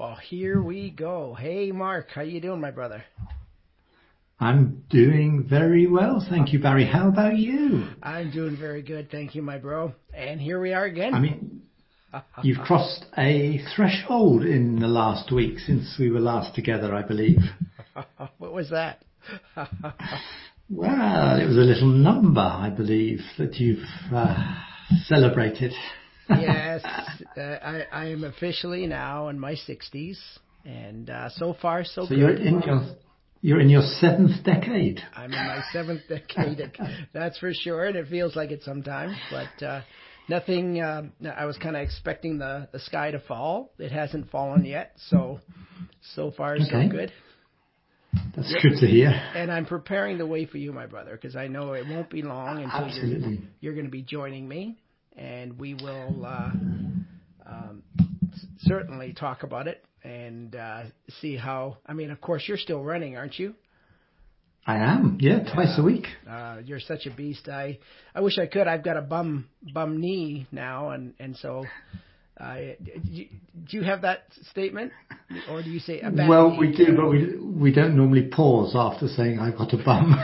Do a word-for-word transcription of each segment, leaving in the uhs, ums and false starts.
Well, here we go. Hey, Mark, how you doing, my brother? I'm doing very well, thank you, Barry. How about you? I'm doing very good, thank you, my bro. And here we are again. I mean, you've crossed a threshold in the last week since we were last together, I believe. What was that? Well, it was a little number, I believe, that you've uh, celebrated. Yes, uh, I, I am officially now in my sixties, and uh, so far so, so good. You're in your you're in your seventh decade. I'm in my seventh decade, that's for sure, and it feels like it sometimes. But uh, nothing. Uh, I was kind of expecting the, the sky to fall. It hasn't fallen yet, so so far Okay. so good. That's Yep. good to hear. And I'm preparing the way for you, my brother, because I know it won't be long until Absolutely. you're you're going to be joining me. And we will uh, um, certainly talk about it and uh, see how. I mean, of course, you're still running, aren't you? I am, yeah, twice uh, a week. Uh, you're such a beast. I, I wish I could. I've got a bum bum knee now, and and so. Uh, do, you, do you have that statement, or do you say a bad Well, knee? we do, but we we don't normally pause after saying I've got a bum.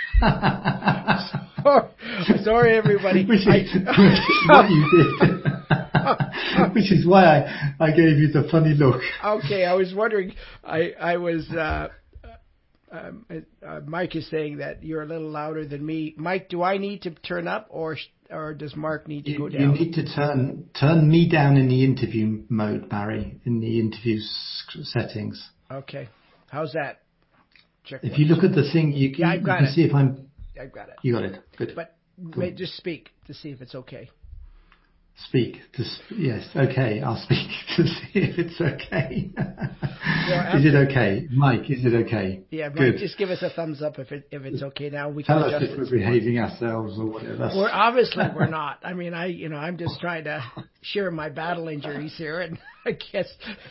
Sorry, everybody. Which is, I, which is what you did. Which is why I, I gave you the funny look. Okay, I was wondering. I I was. Uh, um, uh, Mike is saying that you're a little louder than me. Mike, do I need to turn up, or or does Mark need to You, go you down? need to turn turn me down in the interview mode, Barry, in the interview settings. Okay, how's that? Check If one. you look at the thing, you, Yeah, you, I've got you can it. see if I'm. I've got it. You got it. Good. But Cool. may, just speak to see if it's okay. Speak. To sp- yes, okay. I'll speak to see if it's okay. after, is it okay, Mike? Is it okay? Yeah, Mike, Good. just give us a thumbs up if it if it's okay. Now we Tell can us adjust if it. we're behaving ourselves or whatever. We're obviously we're not. I mean, I you know I'm just trying to share my battle injuries here, and I guess.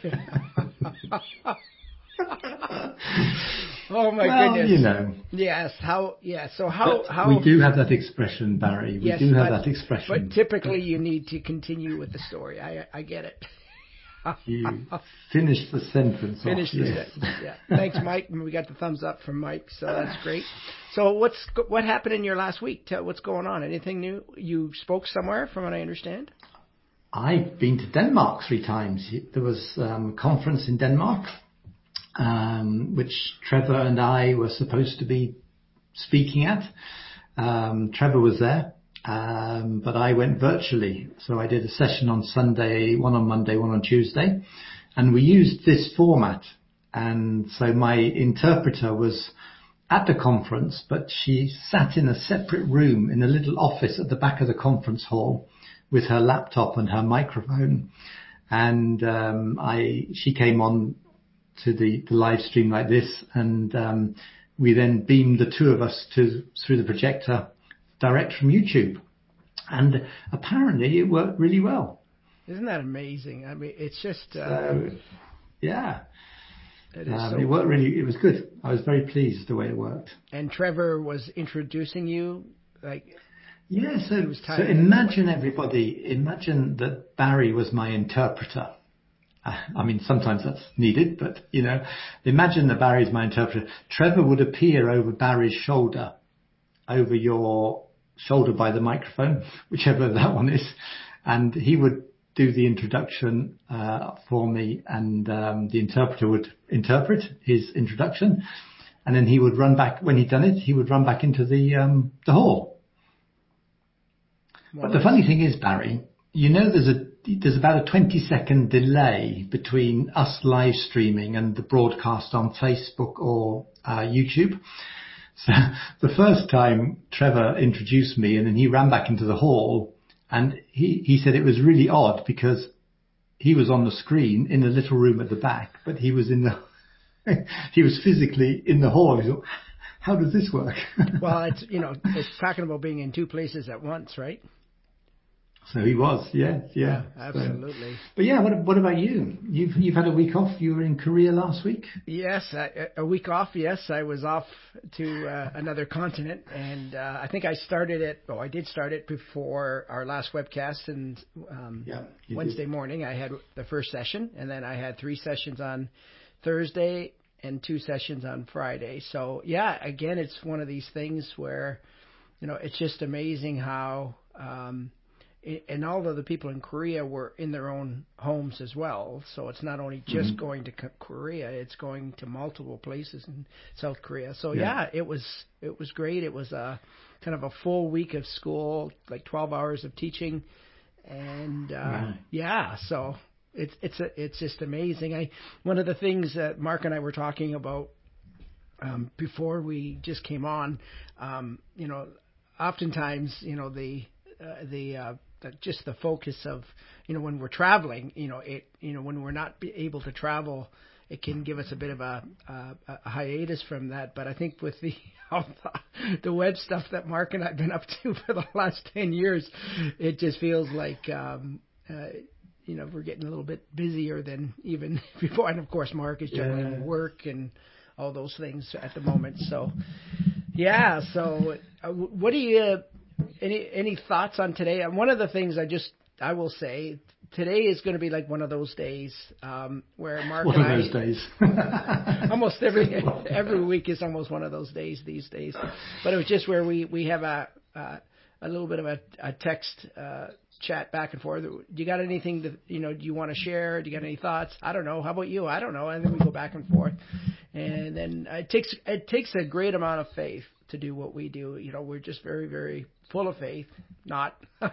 Oh my well, goodness! you know. Yes. How? Yeah. So how? But how? we do have that expression, Barry. We Yes, do have but, that expression. But typically, you need to continue with the story. I I get it. You finish the sentence. Finish off, the yes. sentence. Yeah. Thanks, Mike. We got the thumbs up from Mike, so that's great. So what's what happened in your last week? Tell what's going on. Anything new? You spoke somewhere, from what I understand. I've been to Denmark three times. There was um, a conference in Denmark, um, which Trevor and I were supposed to be speaking at. Um, Trevor was there, um, but I went virtually. So I did a session on Sunday, one on Monday, one on Tuesday, and we used this format. And so my interpreter was at the conference, but she sat in a separate room in a little office at the back of the conference hall with her laptop and her microphone. And um, I, she came on to the, the live stream like this, and um, we then beamed the two of us to through the projector direct from YouTube. And apparently it worked really well. Isn't that amazing? I mean, it's just... Uh, so, yeah. It, is um, so it worked cool. really, it was good. I was very pleased the way it worked. And Trevor was introducing you, like... Yeah, so, so imagine everybody, imagine that Barry was my interpreter. I mean, sometimes that's needed, but, you know, imagine that Barry's my interpreter. Trevor would appear over Barry's shoulder, over your shoulder by the microphone, whichever that one is, and he would do the introduction uh, for me, and um, the interpreter would interpret his introduction, and then he would run back, when he'd done it, he would run back into the um, the hall. Well, but the funny thing is, Barry, you know there's a there's about a twenty second delay between us live streaming and the broadcast on Facebook or uh, YouTube. So the first time Trevor introduced me and then he ran back into the hall, and he, he said it was really odd because he was on the screen in a little room at the back, but he was in the he was physically in the hall. He thought, how does this work? Well, it's, you know, it's talking about being in two places at once, right? So he was, yeah, yeah. Yeah, absolutely. So, but yeah, what what about you? You've you've had a week off. You were in Korea last week. Yes, a, a week off. Yes, I was off to uh, another continent, and uh, I think I started it. Oh, I did start it before our last webcast, and um, Yeah, you Wednesday did. morning I had the first session, and then I had three sessions on Thursday and two sessions on Friday. So yeah, again, it's one of these things where, you know, it's just amazing how. Um, And all of the people in Korea were in their own homes as well. So it's not only just Mm-hmm. going to Korea, it's going to multiple places in South Korea. So Yeah. yeah, it was it was great. It was a kind of a full week of school, like twelve hours of teaching, and uh, Right. yeah, so it's it's a, it's just amazing. I one of the things that Mark and I were talking about um, before we just came on, um, you know, oftentimes, you know, the uh, the uh, the, just the focus of, you know, when we're traveling, you know, it, you know, when we're not be able to travel, it can give us a bit of a, a, a hiatus from that. But I think with the the web stuff that Mark and I've been up to for the last ten years, it just feels like, um, uh, you know, we're getting a little bit busier than even before. And of course, Mark is juggling Yeah. work and all those things at the moment. So, yeah. So, uh, what do you? Uh, Any any thoughts on today? And one of the things I just I will say, today is going to be like one of those days um, where Mark One and of I those days. almost every every week is almost one of those days these days. But it was just where we we have a uh, a little bit of a, a text uh, chat back and forth. Do you got anything that, you know, do you want to share? Do you got any thoughts? I don't know. How about you? I don't know. And then we go back and forth, and then it takes it takes a great amount of faith to do what we do. You know, we're just very very full of faith. Not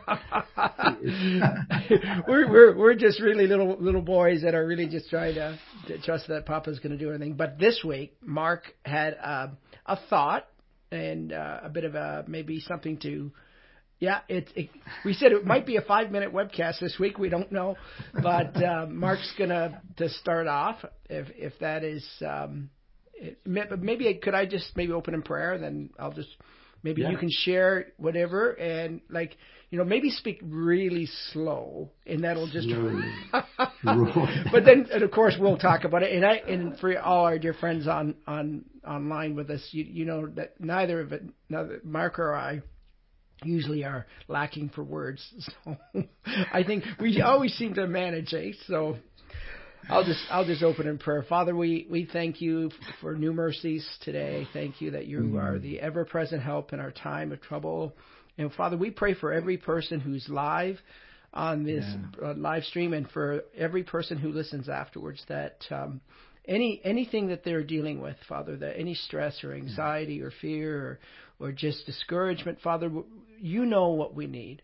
we're we're we're just really little little boys that are really just trying to, to trust that Papa's going to do anything. But this week, Mark had uh, a thought and uh, a bit of a maybe something to. Yeah, it, it. We said it might be a five-minute webcast this week. We don't know, but uh, Mark's gonna to start off. If if that is, um, it, maybe could I just maybe open in prayer? Then I'll just maybe Yeah. you can share whatever, and like, you know, maybe speak really slow, and that'll just. Slowly. But then, and of course, we'll talk about it. And I and for all our dear friends on on online with us, you you know that neither of it, neither Mark or I, usually are lacking for words. So I think we always seem to manage, eh? So I'll just I'll just open in prayer. Father, we, we thank you for new mercies today. Thank you that you mm. are the ever-present help in our time of trouble. And Father, we pray for every person who's live on this yeah. uh, live stream, and for every person who listens afterwards, that um, any anything that they're dealing with, Father, that any stress or anxiety yeah. or fear or or just discouragement, Father, you know what we need.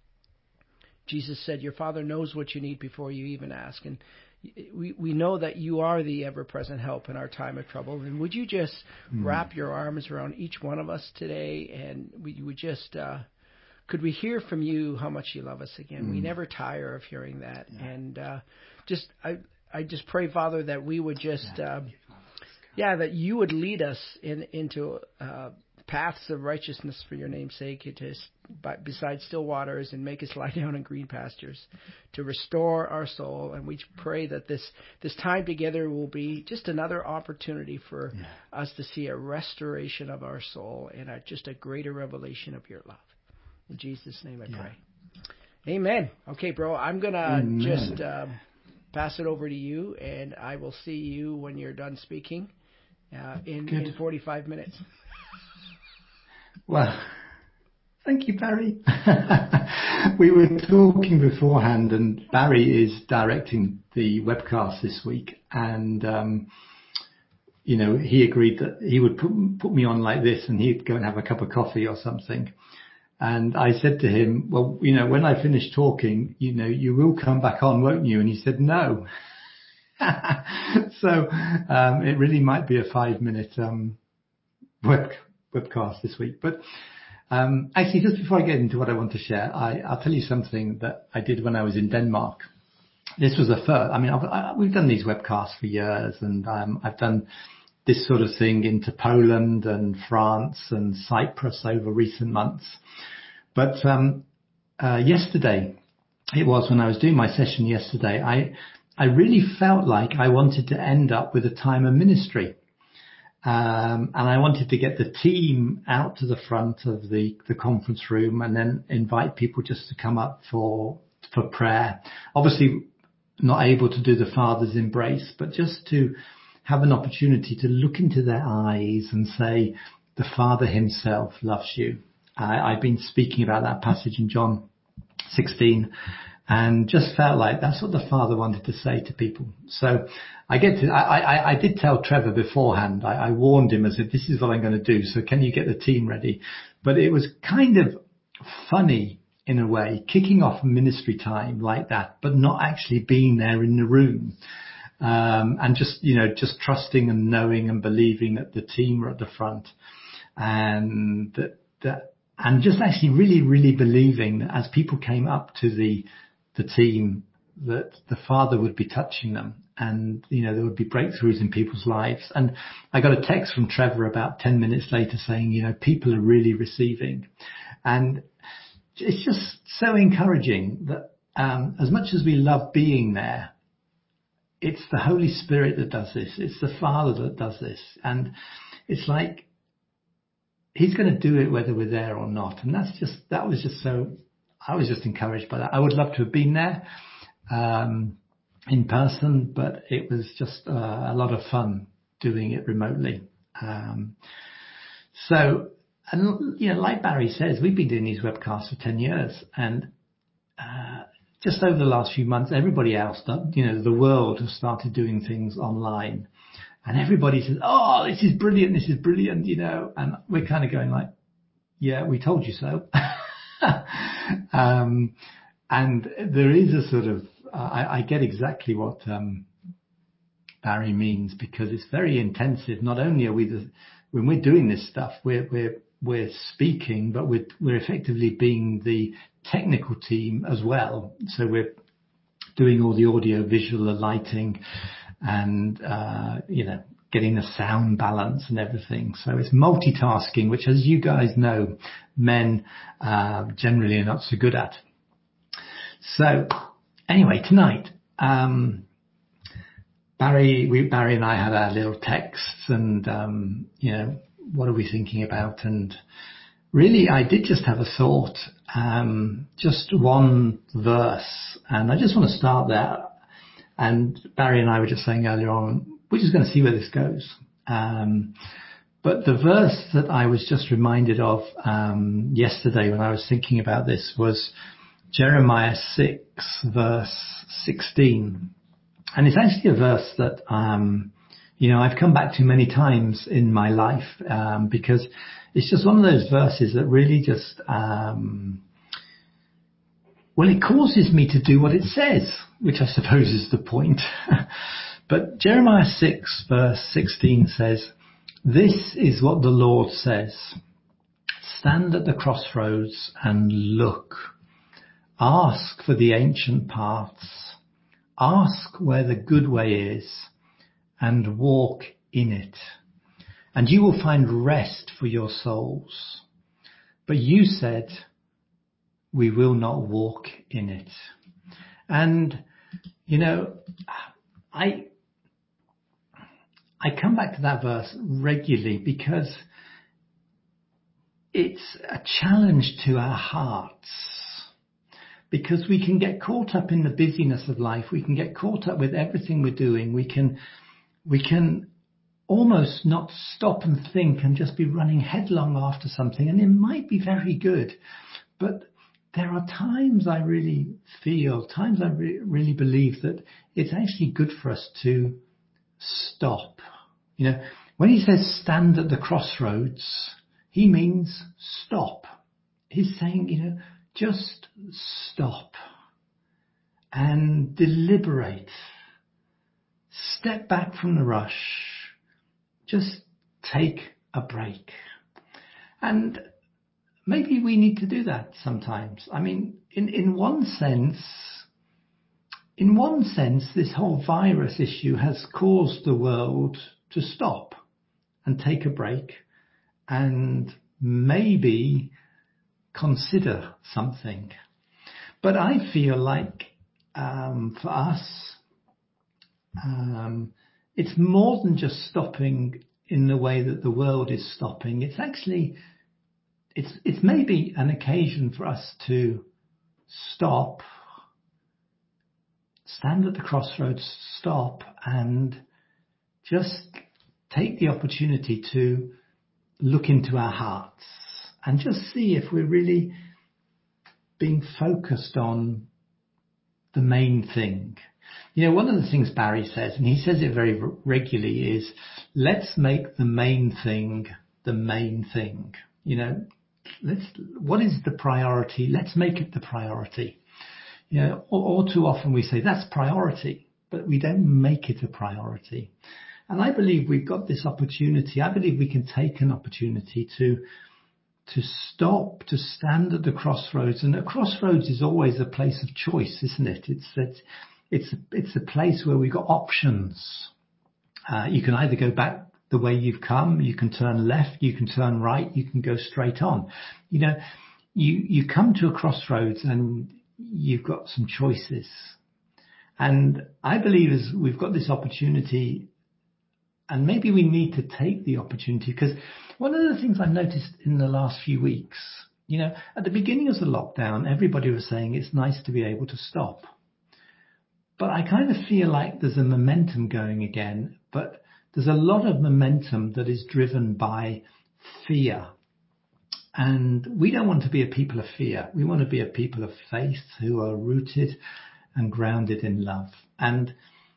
Jesus said, your Father knows what you need before you even ask. And we we know that you are the ever-present help in our time of trouble. And would you just mm. wrap your arms around each one of us today, and we would just, uh, could we hear from you how much you love us again? Mm. We never tire of hearing that. Yeah. And uh, just, I, I just pray, Father, that we would just, yeah, uh, yeah that you would lead us in into uh paths of righteousness for your name's sake, to beside still waters, and make us lie down in green pastures, to restore our soul. And we pray that this this time together will be just another opportunity for yeah. us to see a restoration of our soul and a, just a greater revelation of your love. In Jesus' name I yeah. pray. Amen. Okay, bro, I'm going to just um, pass it over to you, and I will see you when you're done speaking uh, in, in forty-five minutes. Well, thank you, Barry. We were talking beforehand, and Barry is directing the webcast this week. And, um, you know, he agreed that he would put, put me on like this, and he'd go and have a cup of coffee or something. And I said to him, well, you know, when I finish talking, you know, you will come back on, won't you? And he said, no. So um, it really might be a five minute um, web, webcast this week. But um, actually, just before I get into what I want to share, I, I'll tell you something that I did when I was in Denmark. This was a first. I mean, I've, I, we've done these webcasts for years, and um, I've done this sort of thing into Poland and France and Cyprus over recent months. But um, uh, yesterday, it was when I was doing my session yesterday, I I really felt like I wanted to end up with a time of ministry. Um, and I wanted to get the team out to the front of the, the conference room and then invite people just to come up for for prayer. Obviously, not able to do the Father's embrace, but just to have an opportunity to look into their eyes and say, the Father himself loves you. I, I've been speaking about that passage in John sixteen. And just felt like that's what the Father wanted to say to people. So I get to, I, I, I did tell Trevor beforehand, I, I warned him, I said, this is what I'm going to do. So can you get the team ready? But it was kind of funny in a way, kicking off a ministry time like that, but not actually being there in the room. Um, and just, you know, just trusting and knowing and believing that the team are at the front and that, that, and just actually really, really believing that as people came up to the, the team, that the Father would be touching them and, you know, there would be breakthroughs in people's lives. And I got a text from Trevor about ten minutes later saying, you know, people are really receiving. And it's just so encouraging that, um, as much as we love being there, it's the Holy Spirit that does this. It's the Father that does this. And it's like, he's going to do it whether we're there or not. And that's just, that was just so, I was just encouraged by that. I would love to have been there um, in person, but it was just uh, a lot of fun doing it remotely. Um, so, and you know, like Barry says, we've been doing these webcasts for ten years, and uh, just over the last few months, everybody else, you know, the world has started doing things online. And everybody says, oh, this is brilliant, this is brilliant, you know, and we're kind of going like, yeah, we told you so. um, and there is a sort of, uh, I, I get exactly what um, Barry means, because it's very intensive. Not only are we, the, when we're doing this stuff, we're, we're, we're speaking, but we're, we're effectively being the technical team as well. So we're doing all the audio, visual, the lighting, and, uh, you know, getting the sound balance and everything. So it's multitasking, which, as you guys know, men uh, generally are not so good at. So anyway, tonight, um, Barry, we, Barry and I had our little texts and, um, you know, what are we thinking about? And really, I did just have a thought, um, just one verse, and I just want to start there. And Barry and I were just saying earlier on, we're just going to see where this goes. Um, but the verse that I was just reminded of um, yesterday when I was thinking about this was Jeremiah six, verse sixteen. And it's actually a verse that, um, you know, I've come back to many times in my life um, because it's just one of those verses that really just... Um, Well, it causes me to do what it says, which I suppose is the point. But Jeremiah six, verse sixteen says, this is what the Lord says. Stand at the crossroads and look. Ask for the ancient paths. Ask where the good way is and walk in it. And you will find rest for your souls. But you said, we will not walk in it. And, you know, I I come back to that verse regularly because it's a challenge to our hearts. Because we can get caught up in the busyness of life. We can get caught up with everything we're doing. We can, we can almost not stop and think and just be running headlong after something. And it might be very good, but there are times I really feel, times I re- really believe that it's actually good for us to stop. You know, when he says stand at the crossroads, he means stop. He's saying, you know, just stop and deliberate. Step back from the rush. Just take a break. And maybe we need to do that sometimes. I mean, in, in one sense, in one sense, this whole virus issue has caused the world to stop and take a break and maybe consider something. But I feel like um, for us, um, it's more than just stopping in the way that the world is stopping. It's actually, it's it's maybe an occasion for us to stop, stand at the crossroads, stop, and just take the opportunity to look into our hearts and just see if we're really being focused on the main thing. You know, one of the things Barry says, and he says it very regularly, is let's make the main thing the main thing. You know, let's, what is the priority? Let's make it the priority. You know, all, all too often we say that's priority, but we don't make it a priority. And I believe we've got this opportunity. I believe we can take an opportunity to to stop, to stand at the crossroads. And a crossroads is always a place of choice, isn't it? It's it's it's it's a place where we've got options. Uh, you can either go back the way you've come, you can turn left, you can turn right, you can go straight on. You know, you you come to a crossroads and you've got some choices. And I believe as we've got this opportunity, and maybe we need to take the opportunity, because one of the things I've noticed in the last few weeks, you know, at the beginning of the lockdown, everybody was saying it's nice to be able to stop. But I kind of feel like there's a momentum going again, but there's a lot of momentum that is driven by fear. And we don't want to be a people of fear. We want to be a people of faith who are rooted and grounded in love. And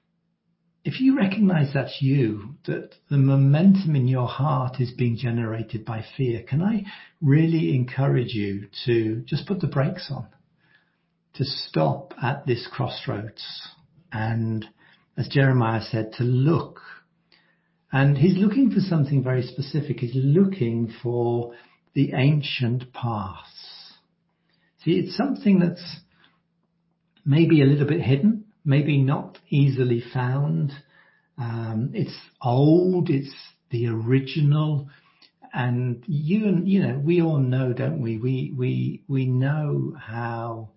if you recognize that's you, that the momentum in your heart is being generated by fear, can I really encourage you to just put the brakes on, to stop at this crossroads, and, as Jeremiah said, to look. And he's looking for something very specific. He's looking for the ancient paths. See, it's something that's maybe a little bit hidden, maybe not easily found. Um, it's old, it's the original, and you and you know, we all know, don't we? We we we know how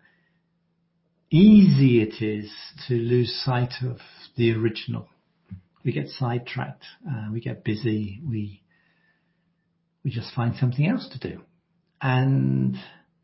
easy it is to lose sight of the original. We get sidetracked, uh, we get busy, we we just find something else to do. And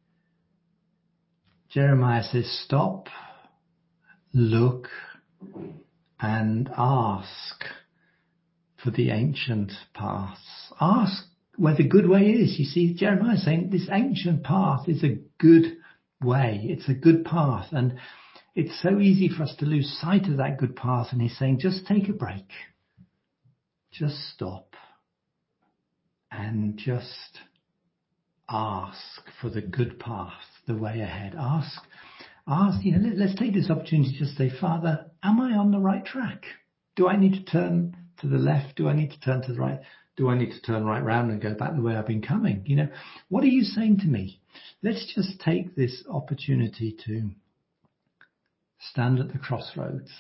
Jeremiah says, stop, look, and ask for the ancient paths. Ask where the good way is. You see, Jeremiah is saying this ancient path is a good way. It's a good path. And it's so easy for us to lose sight of that good path. And he's saying, just take a break. Just stop. And just ask for the good path, the way ahead. Ask, ask, you know, let, let's take this opportunity to just say, Father, am I on the right track? Do I need to turn to the left? Do I need to turn to the right? Do I need to turn right round and go back the way I've been coming? You know, what are you saying to me? Let's just take this opportunity to stand at the crossroads,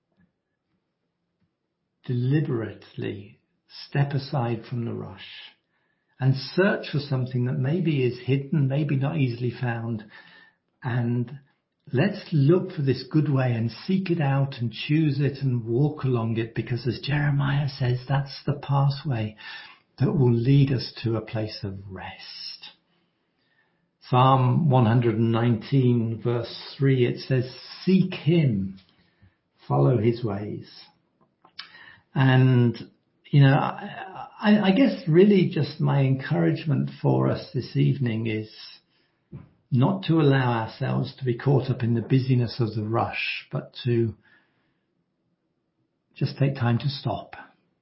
deliberately step aside from the rush, and search for something that maybe is hidden, maybe not easily found. And let's look for this good way and seek it out and choose it and walk along it, because as Jeremiah says, that's the pathway that will lead us to a place of rest. Psalm one nineteen verse three, it says, seek him, follow his ways. And, you know, I, I guess really just my encouragement for us this evening is not to allow ourselves to be caught up in the busyness of the rush, but to just take time to stop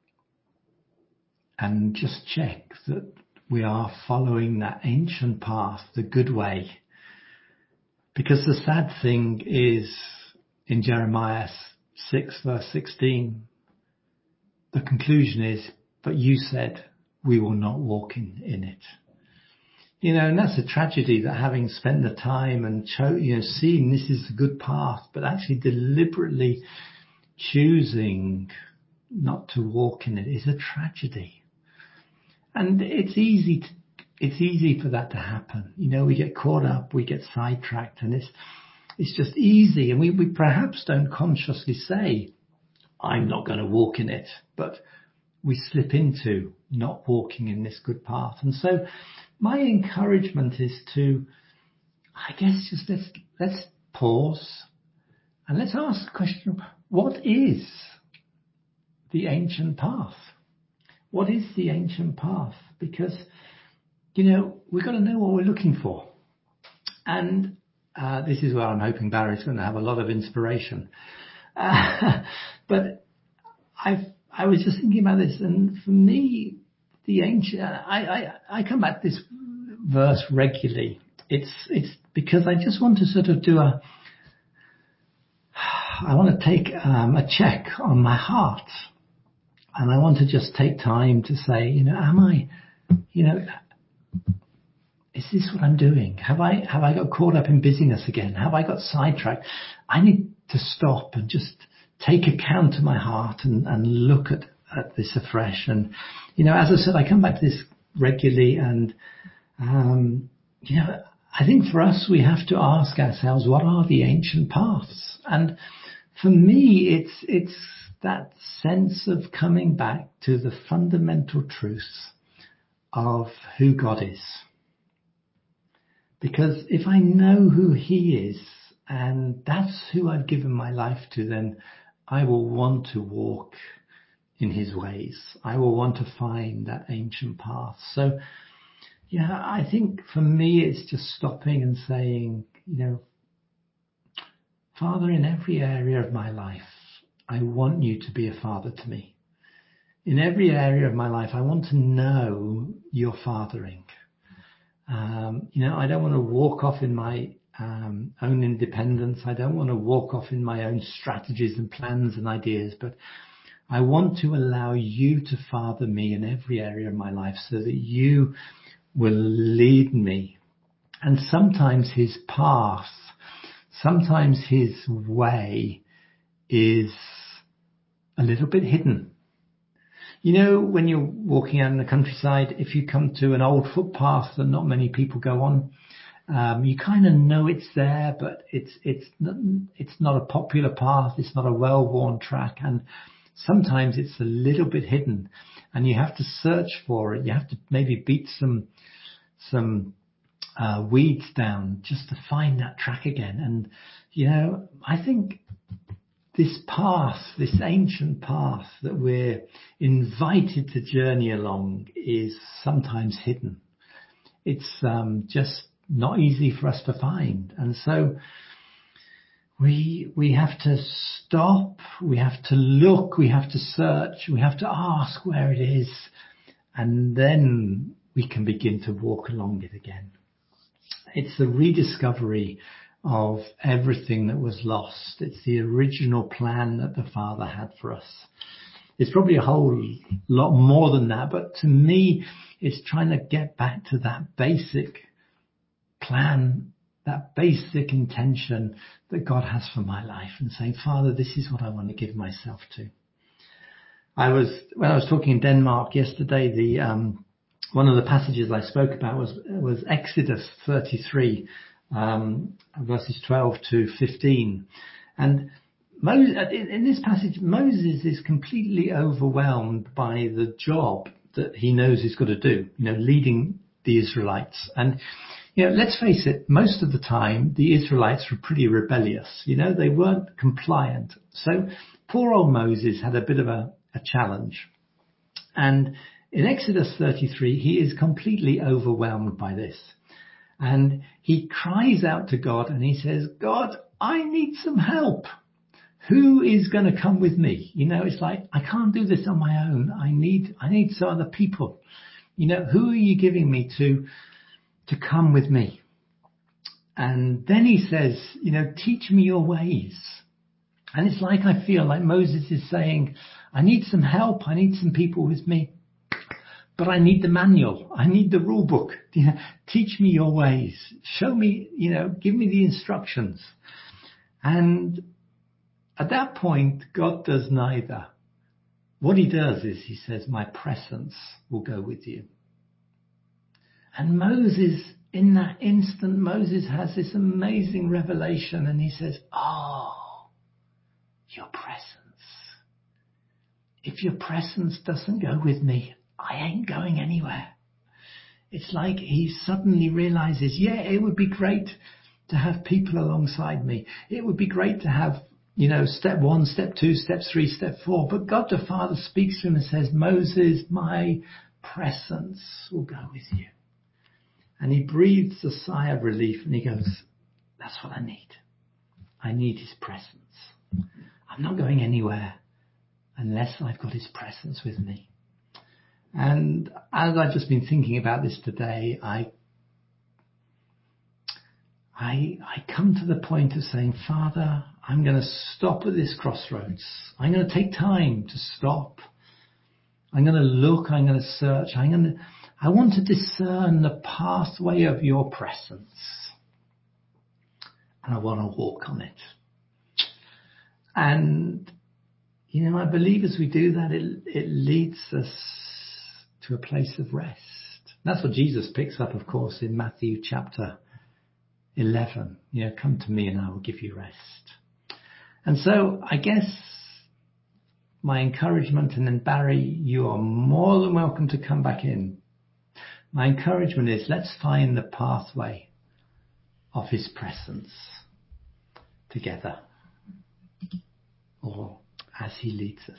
and just check that we are following that ancient path, the good way. Because the sad thing is, in Jeremiah six verse sixteen, the conclusion is, but you said we will not walk in, in it. You know, and that's a tragedy, that having spent the time and cho- you know, seeing this is a good path, but actually deliberately choosing not to walk in it is a tragedy. And it's easy to, it's easy for that to happen. You know, we get caught up, we get sidetracked, and it's it's just easy. And we, we perhaps don't consciously say, I'm not going to walk in it, but we slip into not walking in this good path. And so my encouragement is to, I guess, just let's, let's pause and let's ask the question, what is the ancient path? What is the ancient path? Because, you know, we've got to know what we're looking for. And uh, this is where I'm hoping Barry's going to have a lot of inspiration. Uh, but I've, I was just thinking about this, and for me, the ancient, I, I, I come back to this verse regularly. It's, it's because I just want to sort of do a, I want to take um, a check on my heart. And I want to just take time to say, you know, am I, you know, is this what I'm doing? Have I, have I got caught up in busyness again? Have I got sidetracked? I need to stop and just take account of my heart and, and look at, at this afresh. And, you know, as I said, I come back to this regularly, and, um, you know, I think for us, we have to ask ourselves, what are the ancient paths? And for me, it's, it's, that sense of coming back to the fundamental truths of who God is. Because if I know who he is, and that's who I've given my life to, then I will want to walk in his ways. I will want to find that ancient path. So, yeah, I think for me, it's just stopping and saying, you know, Father, in every area of my life, I want you to be a father to me. In every area of my life, I want to know your fathering. Um, you know, I don't want to walk off in my um, own independence. I don't want to walk off in my own strategies and plans and ideas, but I want to allow you to father me in every area of my life so that you will lead me. And sometimes his path, sometimes his way is a little bit hidden. You know, when you're walking out in the countryside, if you come to an old footpath that not many people go on, um, you kind of know it's there, but it's it's not, it's not a popular path. It's not a well-worn track, and sometimes it's a little bit hidden, and you have to search for it. You have to maybe beat some some uh, weeds down just to find that track again. And you know, I think this path, this ancient path that we're invited to journey along is sometimes hidden. It's um, just not easy for us to find. And so we we have to stop, we have to look, we have to search, we have to ask where it is, and then we can begin to walk along it again. It's the rediscovery of everything that was lost. It's the original plan that the Father had for us. It's probably a whole lot more than that, but to me, it's trying to get back to that basic plan, that basic intention that God has for my life, and saying, Father, this is what I want to give myself to. I was, when I was talking in Denmark yesterday, the um, one of the passages I spoke about was was Exodus thirty-three. Um, verses twelve to fifteen. And Moses, in this passage, Moses is completely overwhelmed by the job that he knows he's got to do, you know, leading the Israelites. And, you know, let's face it, most of the time, the Israelites were pretty rebellious. You know, they weren't compliant. So poor old Moses had a bit of a, a challenge. And in Exodus thirty-three, he is completely overwhelmed by this. And he cries out to God and he says, God, I need some help. Who is going to come with me? You know, it's like, I can't do this on my own. I need, I need some other people. You know, who are you giving me to, to come with me? And then he says, you know, teach me your ways. And it's like, I feel like Moses is saying, I need some help. I need some people with me. But I need the manual. I need the rule book. You know, teach me your ways. Show me, you know, give me the instructions. And at that point, God does neither. What he does is he says, my presence will go with you. And Moses in that instant, Moses has this amazing revelation and he says, oh, your presence. If your presence doesn't go with me, I ain't going anywhere. It's like he suddenly realizes, yeah, it would be great to have people alongside me. It would be great to have, you know, step one, step two, step three, step four. But God the Father speaks to him and says, Moses, my presence will go with you. And he breathes a sigh of relief and he goes, that's what I need. I need his presence. I'm not going anywhere unless I've got his presence with me. And as I've just been thinking about this today, I I, I come to the point of saying, Father, I'm going to stop at this crossroads. I'm going to take time to stop. I'm going to look. I'm going to search. I'm going to, I want to discern the pathway of your presence. And I want to walk on it. And, you know, I believe as we do that, it, it leads us to a place of rest. That's what Jesus picks up, of course, in Matthew chapter eleven. You know, come to me and I will give you rest. And so I guess my encouragement, and then Barry, you are more than welcome to come back in. My encouragement is, let's find the pathway of his presence together, or as he leads us.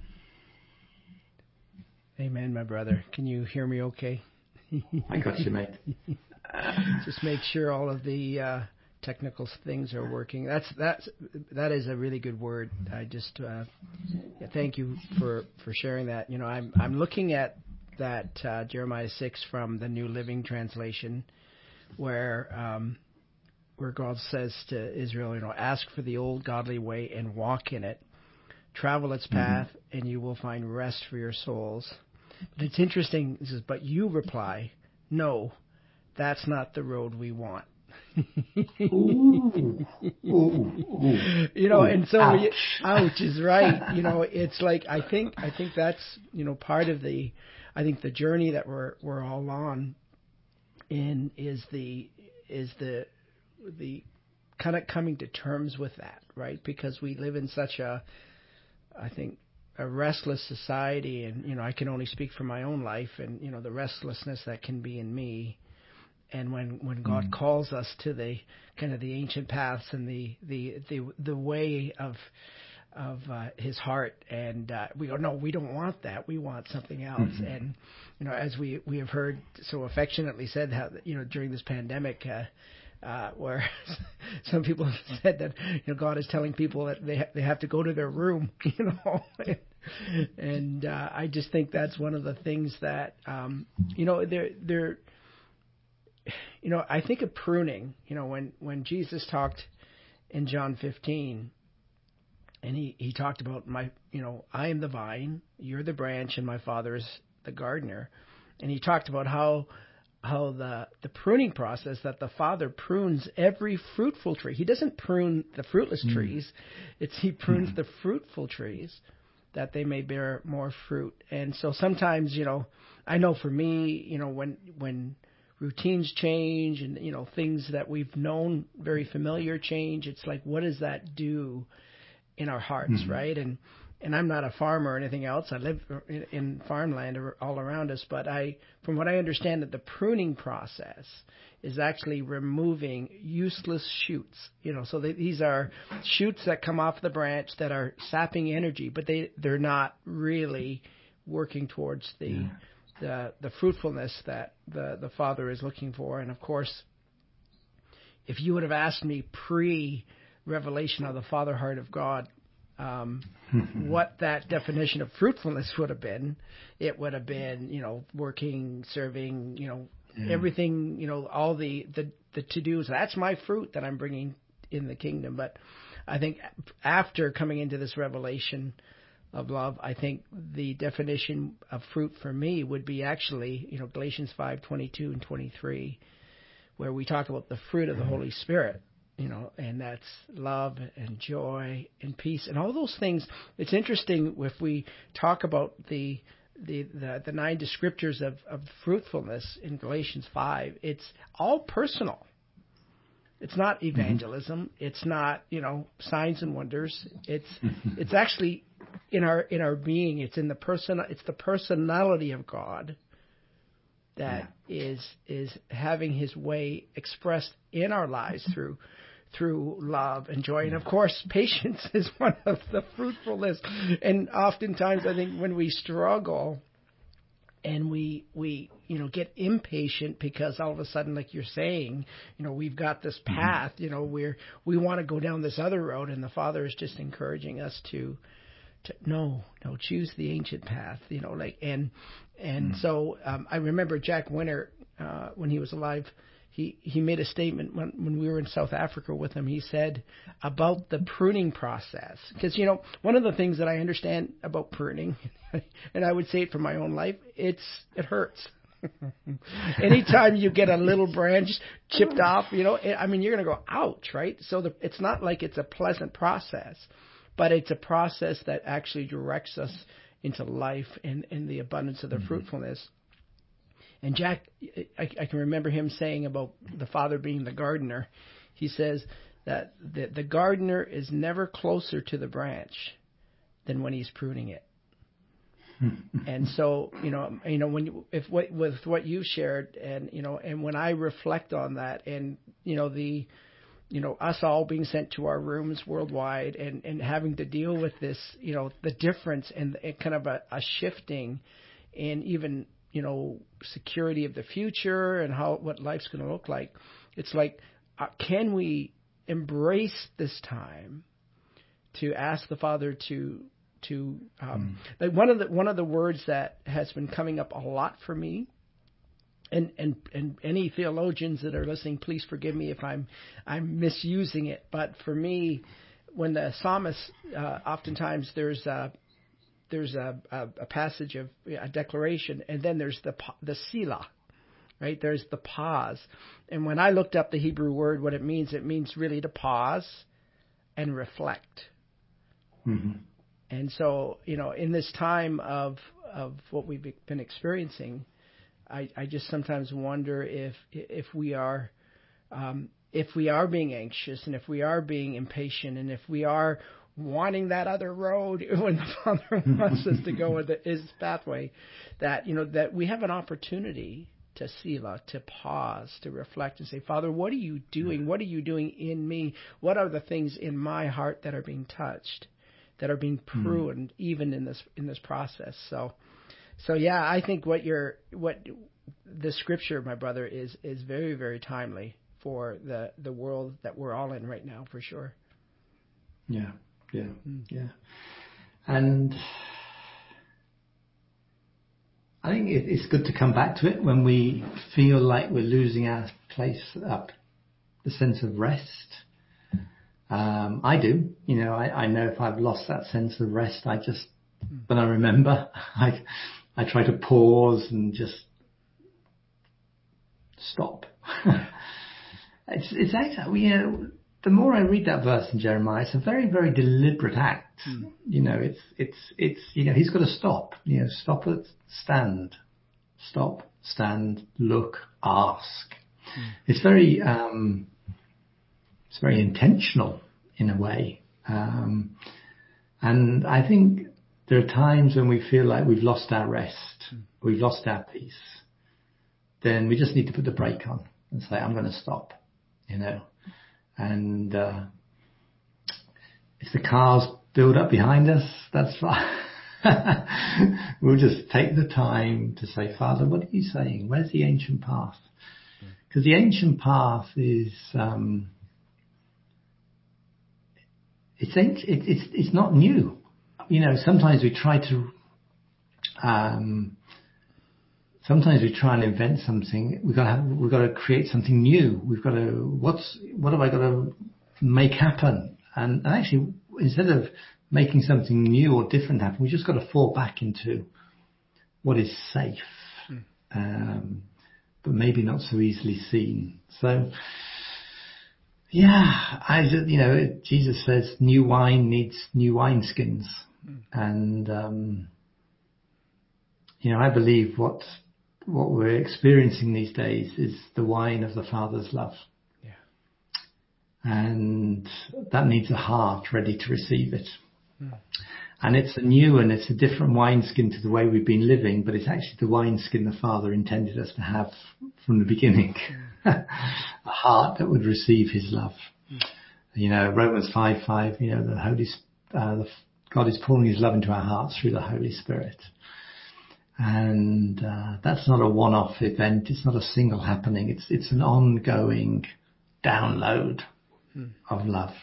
Amen, my brother. Can you hear me okay? I got you, mate. Just make sure all of the uh, technical things are working. That's that's that is a really good word. I just uh, yeah, thank you for, for sharing that. You know, I'm I'm looking at that uh, Jeremiah six from the New Living Translation, where um, where God says to Israel, you know, ask for the old godly way and walk in it, travel its path, mm-hmm. and you will find rest for your souls. But it's interesting. It says, but you reply, no, that's not the road we want. ooh, ooh, ooh, you know, ooh, and so ouch. We, ouch is right. You know, it's like I think I think that's you know part of the I think the journey that we're we're all on in is the is the the kind of coming to terms with that, right? Because we live in such a I think a restless society, and you know I can only speak for my own life, and you know the restlessness that can be in me. And when, when God mm. calls us to the kind of the ancient paths and the the the, the way of of uh, His heart, and uh, we go, no, we don't want that. We want something else. Mm-hmm. And you know, as we, we have heard so affectionately said, how you know during this pandemic, uh, uh, where some people have said that you know God is telling people that they ha- they have to go to their room, you know. and uh, I just think that's one of the things that um, you know they're they're. You know, I think of pruning, you know, when, when Jesus talked in John fifteen, and he, he talked about my, you know, I am the vine, you're the branch, and my Father is the gardener. And he talked about how how the, the pruning process, that the Father prunes every fruitful tree. He doesn't prune the fruitless mm. trees. It's he prunes mm. the fruitful trees that they may bear more fruit. And so sometimes, you know, I know for me, you know, when when routines change and, you know, things that we've known very familiar change. It's like, what does that do in our hearts, mm-hmm. right? And and I'm not a farmer or anything else. I live in, in farmland all around us. But I, from what I understand, that the pruning process is actually removing useless shoots. You know, so they, these are shoots that come off the branch that are sapping energy, but they, they're not really working towards the... Yeah. The, the fruitfulness that the, the Father is looking for. And of course, if you would have asked me pre-revelation of the Father heart of God, um, what that definition of fruitfulness would have been, it would have been, you know, working, serving, you know, yeah. everything, you know, all the, the, the to-dos. That's my fruit that I'm bringing in the kingdom. But I think after coming into this revelation of love, I think the definition of fruit for me would be actually, you know, Galatians five twenty-two and twenty-three, where we talk about the fruit of the Holy Spirit, you know, and that's love and joy and peace and all those things. It's interesting if we talk about the the, the, the nine descriptors of, of fruitfulness in Galatians five, it's all personal. It's not evangelism. Mm-hmm. It's not, you know, signs and wonders. It's it's actually in our in our being. It's in the person. It's the personality of God that yeah. is is having His way expressed in our lives through through love and joy, and of course, patience is one of the fruitfulness. And oftentimes, I think when we struggle and we we you know get impatient because all of a sudden, like you're saying, you know, we've got this path, you know, we're we want to go down this other road, and the Father is just encouraging us to to no no choose the ancient path, you know, like and and mm. so um, I remember Jack Winter uh, when he was alive. He he made a statement when, when we were in South Africa with him. He said about the pruning process. Because, you know, one of the things that I understand about pruning, and I would say it from my own life, it's it hurts. Anytime you get a little branch chipped off, you know, I mean, you're going to go, ouch, right? So the, it's not like it's a pleasant process, but it's a process that actually directs us into life and, and the abundance of the mm-hmm. fruitfulness. And Jack, I, I can remember him saying about the Father being the gardener. He says that the, the gardener is never closer to the branch than when he's pruning it. And so, you know, you know, when you, if what with what you shared, and you know, and when I reflect on that, and you know, the, you know, us all being sent to our rooms worldwide, and, and having to deal with this, you know, the difference and, and kind of a, a shifting, in even, you know, security of the future and how what life's going to look like. It's like, uh, can we embrace this time to ask the Father to to um, mm. like one of the one of the words that has been coming up a lot for me. And, and and any theologians that are listening, please forgive me if I'm I'm misusing it. But for me, when the psalmist, uh, oftentimes there's a there's a, a, a passage of a declaration, and then there's the the Selah, right? There's the pause. And when I looked up the Hebrew word, what it means, it means really to pause and reflect. Mm-hmm. And so, you know, in this time of of what we've been experiencing, I, I just sometimes wonder if if we are um, if we are being anxious, and if we are being impatient, and if we are wanting that other road when the Father wants us to go with His pathway, that you know that we have an opportunity to Selah, to pause, to reflect, and say, Father, what are you doing? What are you doing in me? What are the things in my heart that are being touched, that are being pruned, mm. even in this in this process? So. So yeah, I think what you're, what the scripture, my brother, is is very, very timely for the, the world that we're all in right now, for sure. Yeah, yeah, mm. yeah. And I think it, it's good to come back to it when we feel like we're losing our place up, the sense of rest. Um, I do, you know, I, I know if I've lost that sense of rest, I just, mm. when I remember, I. I try to pause and just stop. it's it's actually, you know, the more I read that verse in Jeremiah, it's a very, very deliberate act. Mm. You know, it's it's it's you know, he's got to stop. You know, stop it, stand, stop, stand, look, ask. Mm. It's very um, it's very intentional in a way, um, and I think. There are times when we feel like we've lost our rest, we've lost our peace. Then we just need to put the brake on and say, I'm going to stop, you know. And uh, if the cars build up behind us, that's fine. We'll just take the time to say, Father, what are you saying? Where's the ancient path? Because the ancient path is, um, it's, it's, it's, it's not new. You know, sometimes we try to, um, sometimes we try and invent something. We've got to have, we've got to create something new. We've got to, what's, what have I got to make happen? And, and actually, instead of making something new or different happen, we just got to fall back into what is safe, mm. um, but maybe not so easily seen. So, yeah, I, you know, Jesus says new wine needs new wineskins. And, um, you know, I believe what what we're experiencing these days is the wine of the Father's love. Yeah. And that needs a heart ready to receive it. Mm. And it's a new and it's a different wineskin to the way we've been living, but it's actually the wineskin the Father intended us to have from the beginning. Mm. A heart that would receive his love. Mm. You know, Romans five five, you know, the Holy, uh, the, God is pouring his love into our hearts through the Holy Spirit. And uh, that's not a one-off event. It's not a single happening. It's it's an ongoing download hmm. of love.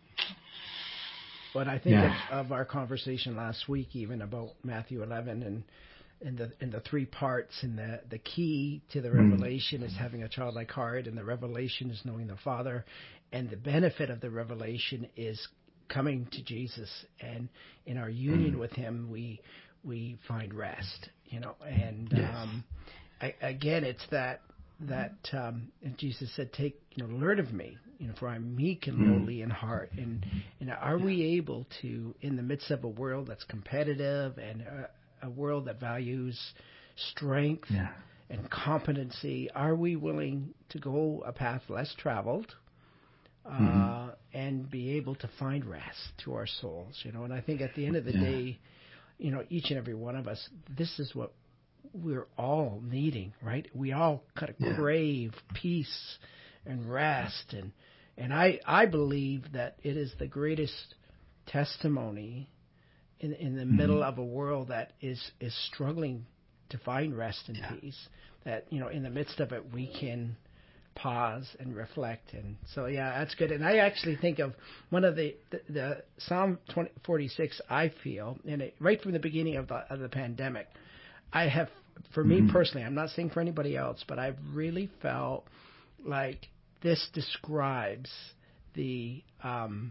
But I think yeah. of, of our conversation last week, even about Matthew eleven and and the and the three parts, and the the key to the revelation mm. is having a childlike heart, and the revelation is knowing the Father, and the benefit of the revelation is coming to Jesus, and in our union mm. with him, we we find rest. You know, and yes. um, I, again, it's that that um, and Jesus said, "Take, you know, learn of me, you know, for I'm meek and mm. lowly in heart." And and are we able to, in the midst of a world that's competitive and a, a world that values strength yeah. and competency, are we willing to go a path less traveled uh, mm-hmm. and be able to find rest to our souls? You know, and I think at the end of the yeah. day, you know, each and every one of us, this is what we're all needing, right? We all kind of yeah. crave peace and rest. And and I, I believe that it is the greatest testimony in in the mm-hmm. middle of a world that is, is struggling to find rest and yeah. peace, that, you know, in the midst of it, we can pause and reflect. And so, yeah, that's good. And I actually think of one of the, the, the Psalm twenty, forty-six, I feel, and it, right from the beginning of the, of the pandemic, I have, for mm-hmm. me personally, I'm not saying for anybody else, but I've really felt like this describes the, um,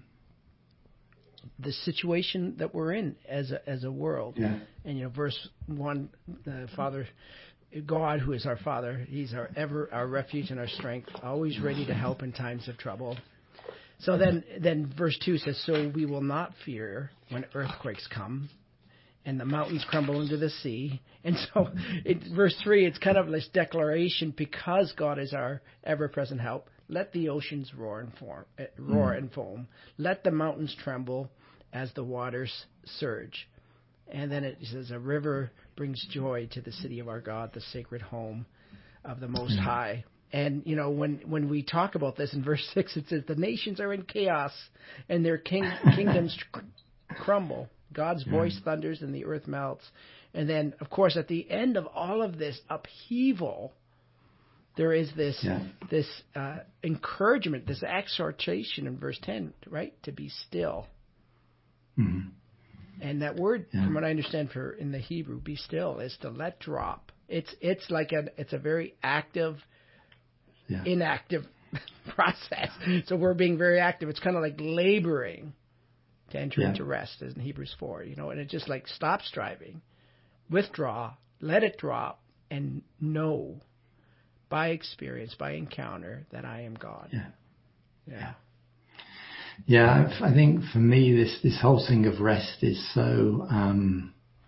the situation that we're in as a, as a world. Yeah. And, you know, verse one, the Father, God, who is our Father, he's our ever our refuge and our strength, always ready to help in times of trouble. So then, then verse two says, so we will not fear when earthquakes come and the mountains crumble into the sea. And so in verse three, it's kind of this declaration, because God is our ever-present help, let the oceans roar and, form, uh, roar mm. and foam. Let the mountains tremble as the waters surge. And then it says, a river brings joy to the city of our God, the sacred home of the Most High. And, you know, when, when we talk about this in verse six, it says, the nations are in chaos and their king, kingdoms crumble. God's voice thunders and the earth melts. And then, of course, at the end of all of this upheaval, there is this yeah. this uh, encouragement, this exhortation in verse ten, right, to be still. Mm-hmm. And that word, yeah. from what I understand, for in the Hebrew, be still, is to let drop. It's it's like a it's a very active, yeah. inactive process. So we're being very active. It's kind of like laboring to enter yeah. into rest, as in Hebrews four. You know, and it just like stop striving, withdraw, let it drop, and know by experience, by encounter, that I am God. Yeah. Yeah. yeah. Yeah, I think for me, this, this whole thing of rest is so, um,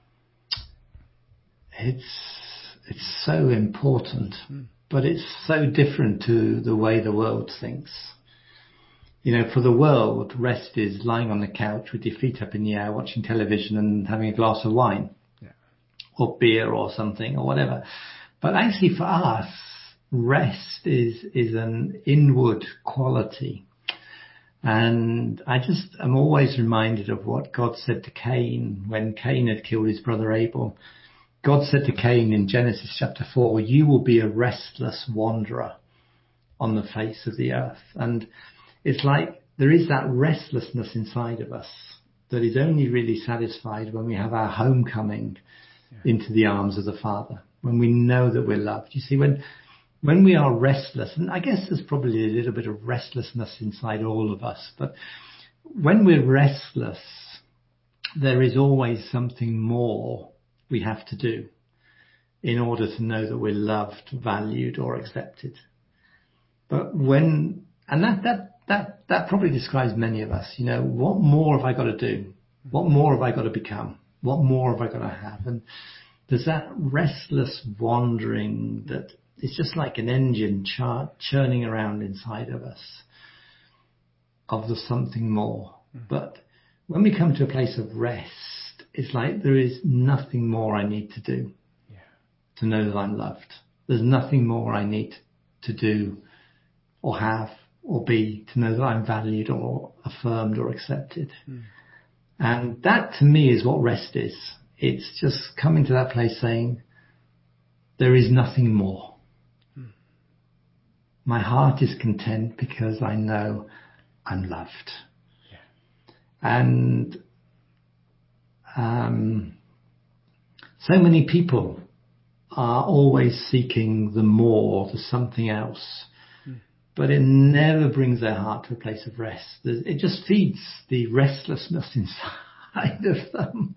it's, it's so important, mm. but it's so different to the way the world thinks. You know, for the world, rest is lying on the couch with your feet up in the air, watching television and having a glass of wine yeah. or beer or something or whatever. But actually for us, rest is, is an inward quality. And I just am always reminded of what God said to Cain when Cain had killed his brother Abel. God said to Cain in Genesis chapter four, you will be a restless wanderer on the face of the earth. And it's like there is that restlessness inside of us that is only really satisfied when we have our homecoming yeah. into the arms of the Father, when we know that we're loved. You see, when When we are restless, and I guess there's probably a little bit of restlessness inside all of us, but when we're restless, there is always something more we have to do in order to know that we're loved, valued, or accepted. But when, and that, that, that, that probably describes many of us, you know, what more have I got to do? What more have I got to become? What more have I got to have? And there's that restless wandering that is just like an engine char- churning around inside of us, of the something more. Mm-hmm. But when we come to a place of rest, it's like there is nothing more I need to do yeah. to know that I'm loved. There's nothing more I need to do or have or be to know that I'm valued or affirmed or accepted. Mm. And that to me is what rest is. It's just coming to that place saying, there is nothing more. Mm. My heart is content because I know I'm loved. Yeah. And um, so many people are always seeking the more, the something else. But it never brings their heart to a place of rest. It just feeds the restlessness inside of them.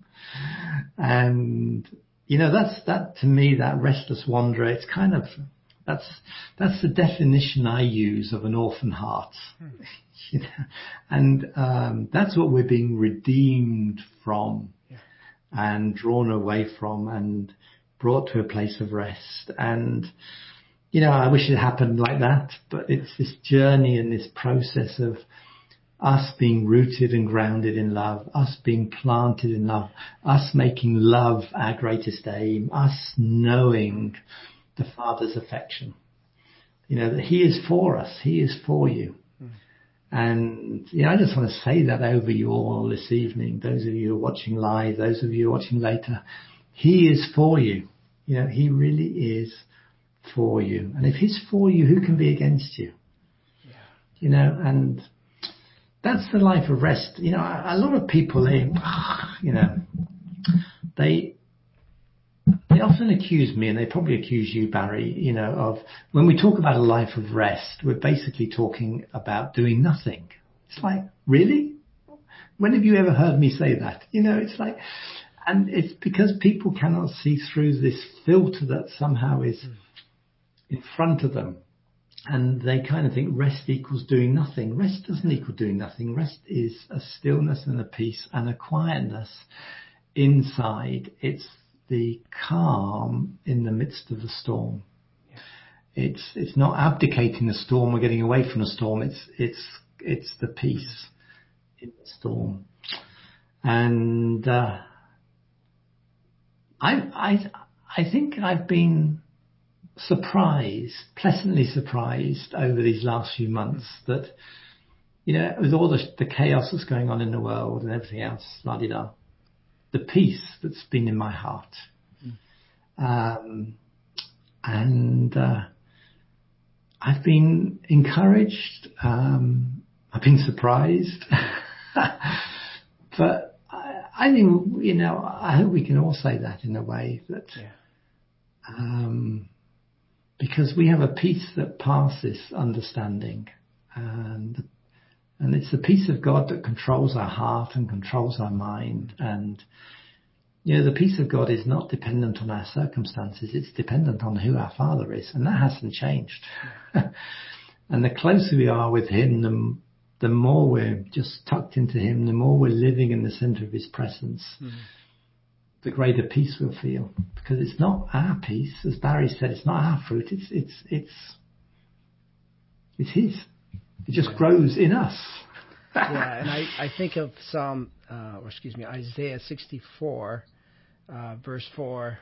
And, you know, that's, that to me, that restless wanderer, it's kind of, that's, that's the definition I use of an orphan heart. Hmm. You know? And, um, that's what we're being redeemed from yeah. and drawn away from and brought to a place of rest. And, you know, I wish it happened like that, but it's this journey and this process of us being rooted and grounded in love, us being planted in love, us making love our greatest aim, us knowing the Father's affection. You know, that He is for us. He is for you. Mm. And, you know, I just want to say that over you all this evening. Those of you who are watching live, those of you who are watching later, He is for you. You know, He really is for you. And if He's for you, who can be against you? Yeah. You know, and that's the life of rest. You know, a, a lot of people, they, you know, they, they often accuse me, and they probably accuse you, Barry, you know, of when we talk about a life of rest, we're basically talking about doing nothing. It's like, really? When have you ever heard me say that? You know, it's like, and it's because people cannot see through this filter that somehow is mm. in front of them, and they kind of think rest equals doing nothing. Rest doesn't equal doing nothing. Rest is a stillness and a peace and a quietness inside. It's the calm in the midst of the storm. Yeah. It's it's not abdicating the storm or getting away from the storm. It's it's it's the peace mm. in the storm. And uh, I I I think I've been surprised, pleasantly surprised over these last few months that, you know, with all the, the chaos that's going on in the world and everything else, la-di-da, the peace that's been in my heart. Mm. Um, and uh, I've been encouraged. Um, I've been surprised. But I, I think, you know, I hope we can all say that in a way that... Yeah. Um, because we have a peace that passes understanding, and and it's the peace of God that controls our heart and controls our mind. And you know, the peace of God is not dependent on our circumstances; it's dependent on who our Father is, and that hasn't changed. And the closer we are with Him, the the more we're just tucked into Him, the more we're living in the centre of His presence. Mm. The greater peace we'll feel, because it's not our peace, as Barry said, it's not our fruit, it's it's it's it's His. It just yeah. grows in us. Yeah, and I, I think of Psalm, uh, or excuse me, Isaiah sixty-four, uh, verse four.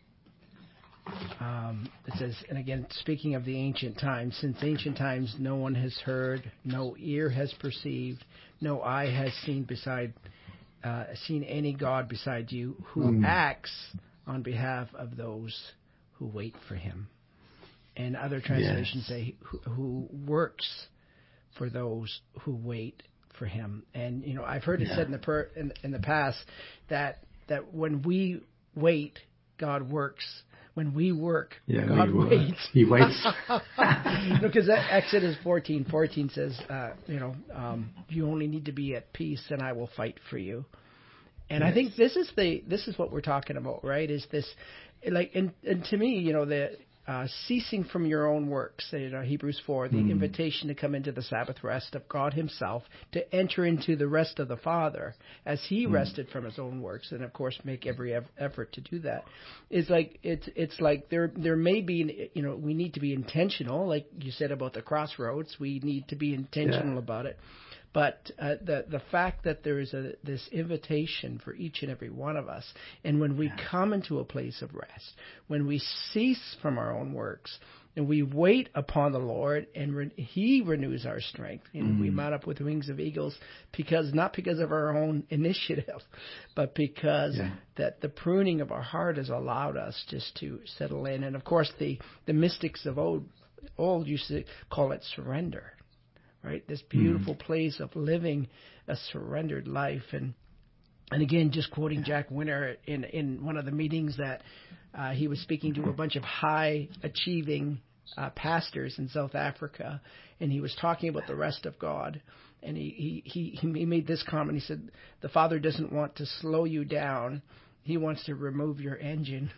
Um, it says, and again, speaking of the ancient times, since ancient times no one has heard, no ear has perceived, no eye has seen beside. Uh, seen any God beside you who mm. acts on behalf of those who wait for Him. And other translations yes. say who, who works for those who wait for Him. And you know, I've heard it yeah. said in the per, in, in the past that that when we wait, God works. When we work, yeah, God we waits. He waits. Because Exodus fourteen fourteen says, uh, you know, um, you only need to be at peace, and I will fight for you. And yes. I think this is the this is what we're talking about, right? Is this like, and, and to me, you know, the uh, ceasing from your own works, you know, Hebrews four, the mm. invitation to come into the Sabbath rest of God himself, to enter into the rest of the Father as he mm. rested from his own works, and of course make every ev- effort to do that. It's like, it's, it's like there, there may be, you know, we need to be intentional, like you said about the crossroads, we need to be intentional yeah. about it. But uh, the the fact that there is a this invitation for each and every one of us, and when we yeah. come into a place of rest, when we cease from our own works, and we wait upon the Lord, and re- He renews our strength, and mm. we mount up with wings of eagles, because not because of our own initiative, but because yeah. that the pruning of our heart has allowed us just to settle in. And of course, the the mystics of old old used to call it surrender. Right, this beautiful mm. place of living a surrendered life, and and again, just quoting Jack Winter in, in one of the meetings that uh, he was speaking to a bunch of high achieving uh, pastors in South Africa, and he was talking about the rest of God, and he he he, he made this comment. He said, "The Father doesn't want to slow you down; He wants to remove your engine."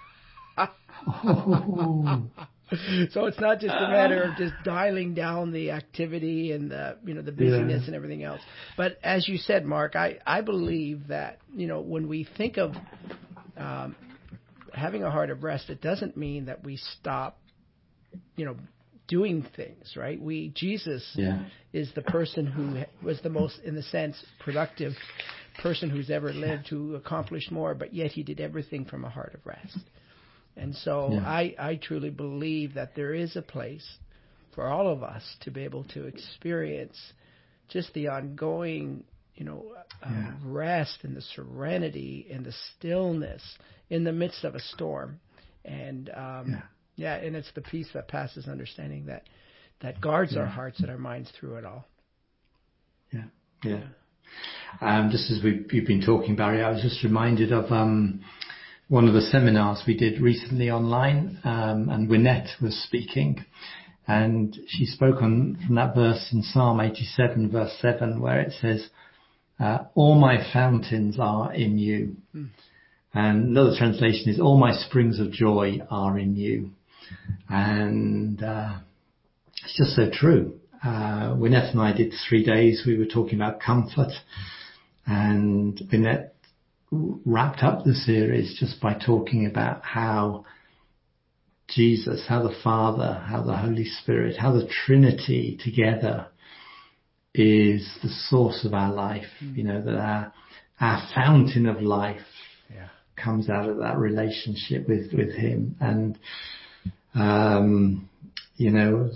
oh. So it's not just a matter of just dialing down the activity and the, you know, the busyness yeah. and everything else. But as you said, Mark, I, I believe that, you know, when we think of um, having a heart of rest, it doesn't mean that we stop, you know, doing things, right? We Jesus yeah. is the person who was the most, in the sense, productive person who's ever lived, who accomplished more, but yet he did everything from a heart of rest. And so yeah. I, I truly believe that there is a place for all of us to be able to experience just the ongoing, you know, um, yeah. rest and the serenity and the stillness in the midst of a storm. And, um, yeah. yeah, and it's the peace that passes understanding that, that guards yeah. our hearts and our minds through it all. Yeah, yeah. Um, just as we, you've been talking, Barry, I was just reminded of... Um, one of the seminars we did recently online, um, and Wynette was speaking, and she spoke on from that verse in Psalm eighty-seven, verse seven, where it says, uh, all my fountains are in you. Mm. And another translation is, all my springs of joy are in you. And uh, it's just so true. Uh, Wynette and I did three days. We were talking about comfort, and Wynette wrapped up the series just by talking about how Jesus, how the Father, how the Holy Spirit, how the Trinity together is the source of our life. Mm. You know, that our, our fountain of life yeah. comes out of that relationship with, with Him. And, um, you know,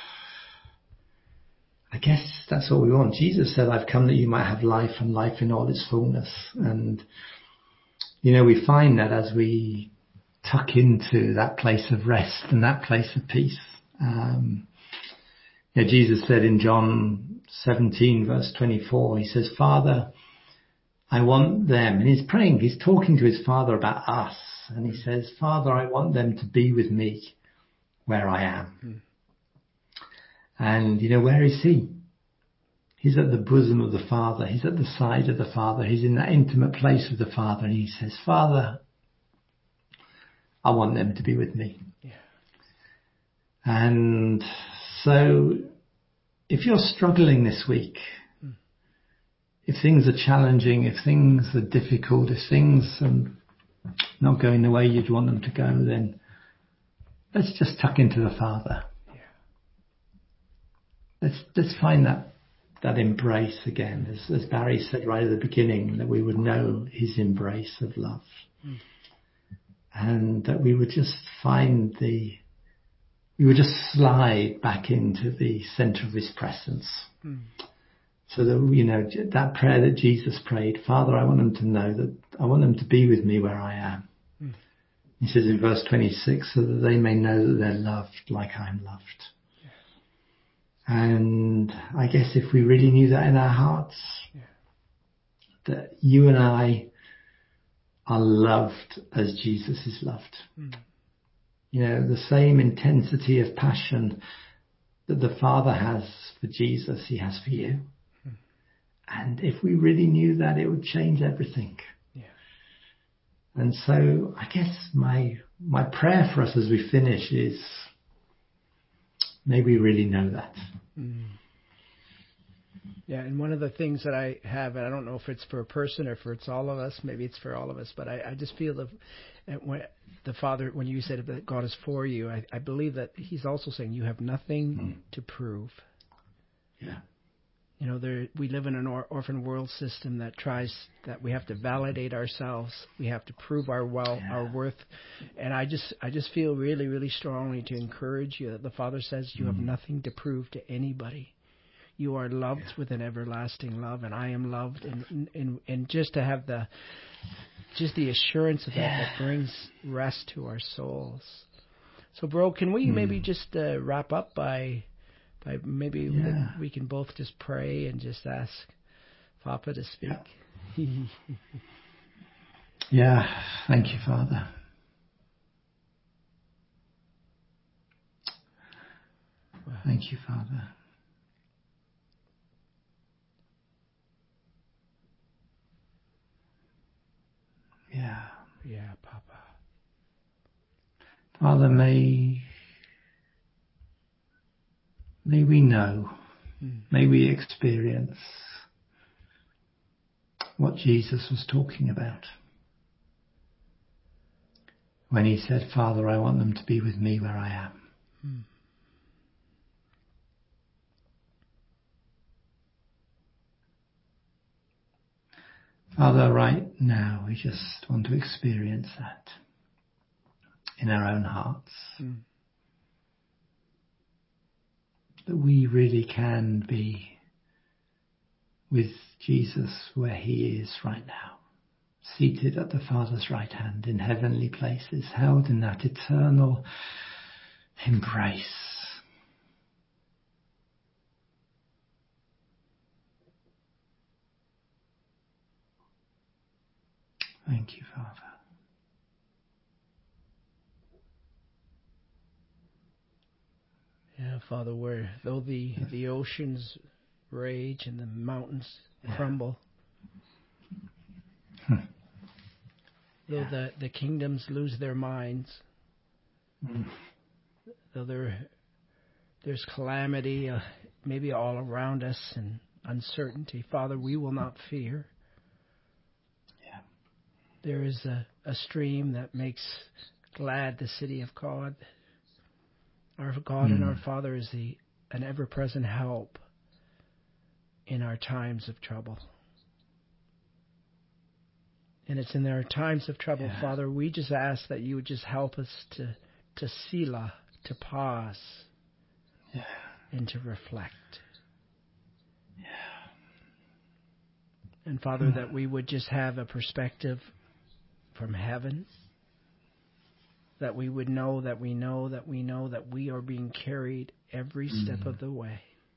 I guess that's what we want. Jesus said, I've come that you might have life and life in all its fullness. And, you know, we find that as we tuck into that place of rest and that place of peace. Um, you know, Jesus said in John seventeen, verse twenty-four, he says, Father, I want them. And he's praying, he's talking to his Father about us. And he says, Father, I want them to be with me where I am. Mm. And, you know, where is he? He's at the bosom of the Father. He's at the side of the Father. He's in that intimate place with the Father. And he says, Father, I want them to be with me. Yeah. And so if you're struggling this week, mm. if things are challenging, if things are difficult, if things are not going the way you'd want them to go, then let's just tuck into the Father. Yeah. Let's let's find that that embrace again, as, as Barry said right at the beginning, that we would know his embrace of love. Mm. And that we would just find the, we would just slide back into the center of his presence. Mm. So that, you know, that prayer that Jesus prayed, Father, I want them to know that, I want them to be with me where I am. Mm. He says in verse twenty-six, so that they may know that they're loved like I'm loved. And I guess if we really knew that in our hearts, yeah. that you and I are loved as Jesus is loved. Mm. You know, the same intensity of passion that the Father has for Jesus, he has for you. Mm. And if we really knew that, it would change everything. Yeah. And so I guess my my prayer for us as we finish is, may we really know that. Mm. Yeah, and one of the things that I have, and I don't know if it's for a person or for it's all of us, maybe it's for all of us, but I, I just feel that when the Father, when you said that God is for you, I, I believe that He's also saying you have nothing mm. to prove. Yeah. You know, there, we live in an or, orphan world system that tries, that we have to validate ourselves. We have to prove our well, yeah. our worth. And I just I just feel really, really strongly to encourage you that the Father says you mm. have nothing to prove to anybody. You are loved yeah. with an everlasting love, and I am loved. And, and, and just to have the, just the assurance of that, yeah. that brings rest to our souls. So, bro, can we mm. maybe just uh, wrap up by... By maybe yeah. we can both just pray and just ask Papa to speak. Yeah. yeah. Thank you, Father. Wow. Thank you, Father. Yeah. Yeah, Papa. Father, may... May we know, mm. may we experience what Jesus was talking about when He said, Father, I want them to be with me where I am. Mm. Father, right now we just want to experience that in our own hearts. Mm. That we really can be with Jesus where He is right now, seated at the Father's right hand in heavenly places, held in that eternal embrace. Thank you, Father. Yeah, Father, where though the, yes. the oceans rage and the mountains yeah. crumble, hmm. though yeah. the, the kingdoms lose their minds, mm. though there there's calamity uh, maybe all around us and uncertainty, Father, we will not fear. Yeah. There is a, a stream that makes glad the city of God. Our God mm. and our Father is the an ever-present help in our times of trouble. And it's in our times of trouble, yeah. Father, we just ask that you would just help us to, to selah, to pause, yeah. and to reflect. Yeah. And Father, mm. that we would just have a perspective from heaven, that we would know that we know that we know that we are being carried every step mm. of the way.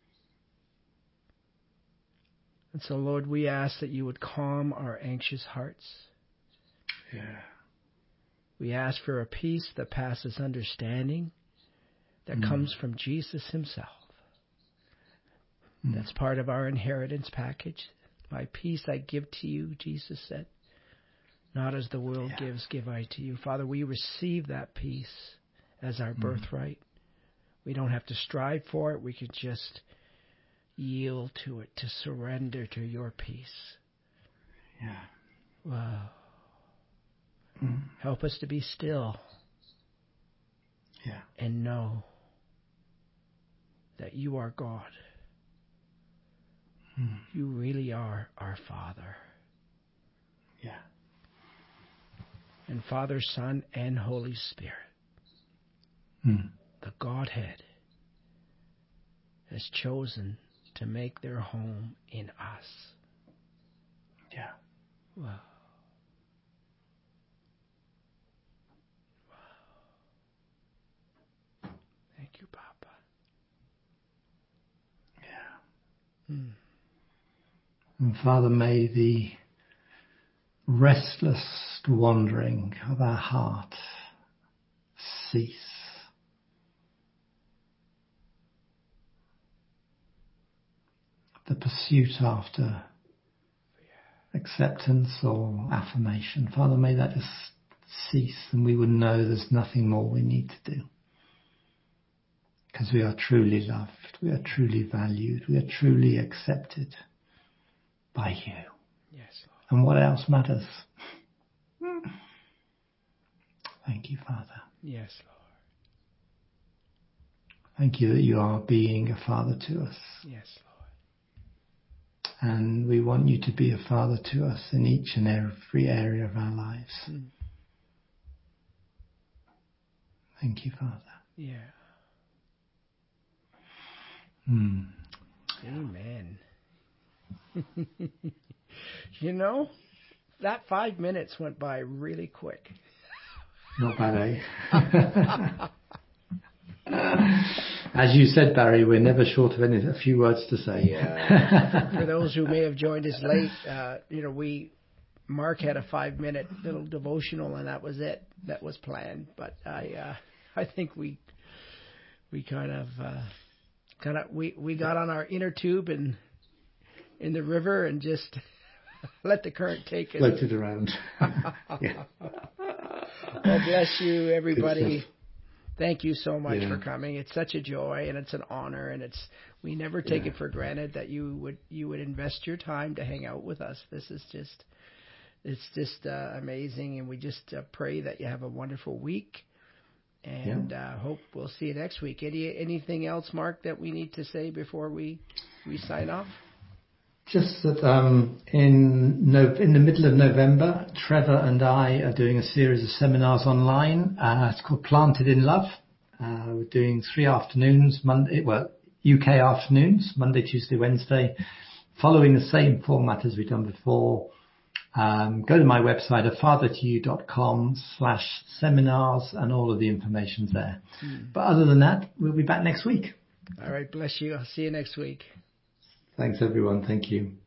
And so, Lord, we ask that you would calm our anxious hearts. Yeah. We ask for a peace that passes understanding, that mm. comes from Jesus Himself. Mm. That's part of our inheritance package. My peace I give to you, Jesus said. Not as the world yeah. gives, give I to you. Father, we receive that peace as our mm. birthright. We don't have to strive for it. We can just yield to it, to surrender to your peace. Yeah. Wow. Mm. Help us to be still. Yeah. And know that you are God. Mm. You really are our Father. Yeah. And Father, Son, and Holy Spirit, mm. the Godhead, has chosen to make their home in us. Yeah. Wow. Wow. Thank you, Papa. Yeah. Mm. And Father, may the restless wandering of our heart cease. The pursuit after acceptance or affirmation, Father, may that just cease, and we would know there's nothing more we need to do. Because we are truly loved, we are truly valued, we are truly accepted by you. Yes, Lord. And what else matters? Thank you, Father. Yes, Lord. Thank you that you are being a Father to us. Yes, Lord. And we want you to be a Father to us in each and every area of our lives. Mm. Thank you, Father. Yeah. Mm. Amen. You know, that five minutes went by really quick. Not bad, eh? As you said, Barry, we're never short of any, a few words to say. Yeah. For those who may have joined us late, uh, you know, we Mark had a five-minute little devotional, and that was it. That was planned. But I, uh, I think we, we kind of, uh, kind of, we, we got on our inner tube and in the river and just let the current take us. Floated around. Yeah. Well, bless you, everybody. Thank you so much yeah. for coming. It's such a joy and it's an honor, and it's we never take yeah. it for granted that you would you would invest your time to hang out with us. This is just it's just uh, amazing, and we just uh, pray that you have a wonderful week, and yeah. uh, hope we'll see you next week. Any anything else, Mark, that we need to say before we we sign off? Just that um, in no, in the middle of November, Trevor and I are doing a series of seminars online. Uh, it's called Planted in Love. Uh, we're doing three afternoons, Monday, well, U K afternoons, Monday, Tuesday, Wednesday, following the same format as we've done before. Um, go to my website, a father to you dot com slash seminars, and all of the information's there. Mm. But other than that, we'll be back next week. All right, bless you. I'll see you next week. Thanks, everyone. Thank you.